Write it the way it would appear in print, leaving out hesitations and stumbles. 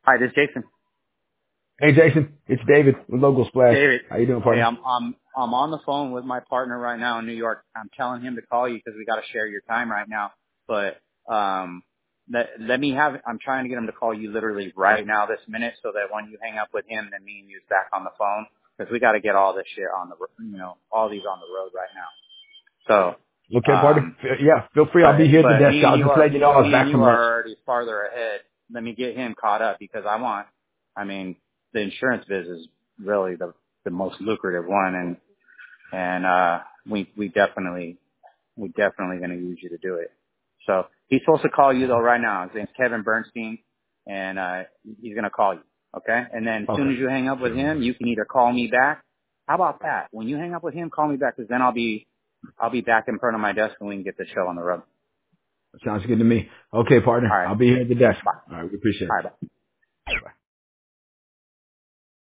Hi, this is Jason. Hey, Jason, it's David with Local Splash. David. How you doing, Hey, partner? I'm on the phone with my partner right now in New York. I'm telling him to call you because we got to share your time right now. But let me have. I'm trying to get him to call you literally right now, this minute, so that when you hang up with him, then me and you's back on the phone because we got to get all this shit on the, all these on the road right now. So, Okay, partner. Yeah, feel free. I'll be here at the but desk. I'll just let you know I was me and back you from lunch. are already farther ahead. Let me get him caught up because I mean, the insurance biz is really the most lucrative one, and we definitely going to use you to do it. So he's supposed to call you though right now. His name's Kevin Bernstein, and he's going to call you. Okay, and then as soon Okay. as you hang up with him, you can either call me back. How about that? When you hang up with him, call me back because then I'll be back in front of my desk and we can get the show on the road. Sounds good to me. Okay, All partner. right. I'll be here at the desk. Bye. All right. We appreciate it. All right. Bye.